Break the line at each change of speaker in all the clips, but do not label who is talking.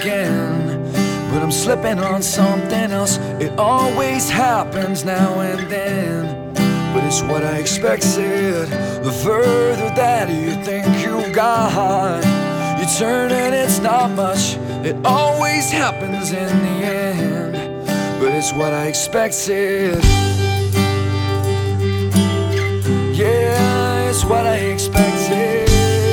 again, but I'm slipping on something else. It always happens now and then, but it's what I expected. The further that you think you got, you turn and it's not much. It always happens in the end, but it's what I expected. Yeah, it's what I expected.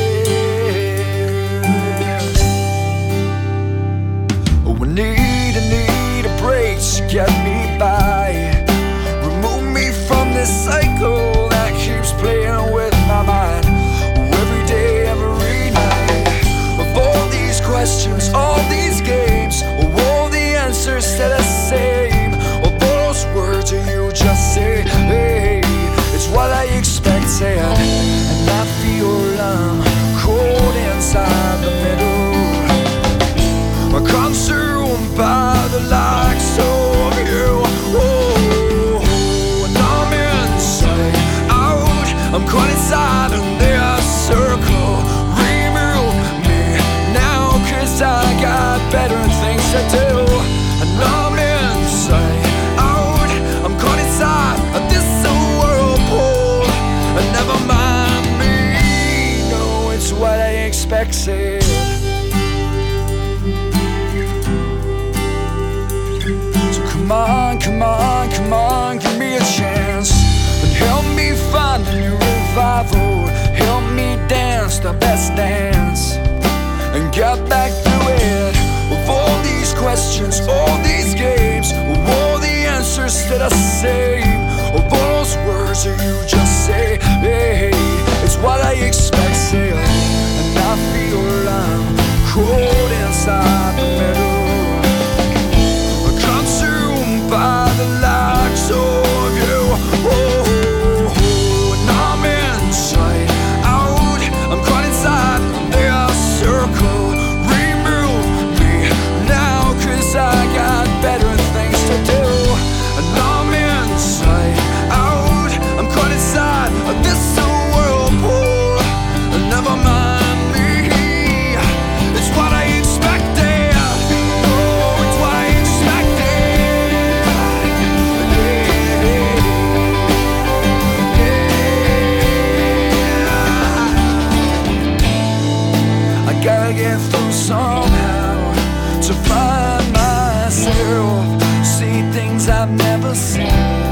Oh, I need a break to get me by. Remove me from this cycle that keeps playing with my mind. Every day, every night, of all these questions, all these games, all the answers stay the same. All those words you just say, hey, it's what I expected. And I feel I'm cold inside the middle, consumed by the likes of you. Oh, and I'm inside out, I'm caught inside in their circle. Remove me now, 'cause I got better things to do. And I'm inside out, I'm caught inside of this whirlpool. And never mind me, no, it's what I expected. Come on, come on, come on, give me a chance and help me find a new revival. Help me dance the best dance and get back through it. Of all these questions, all these games, all the answers that I say, of all those words that you just say, hey, it's what I expected. And I feel I'm cold inside the middle, by the likes of you. Oh, and I'm inside out, I'm caught inside their circle. Remove me now, 'cause I got better things to do. And I'm inside out, I'm caught inside this whirlpool. And never mind me, it's what I expected. Oh, it's what I expected. Gotta get through somehow to find myself, see things I've never seen.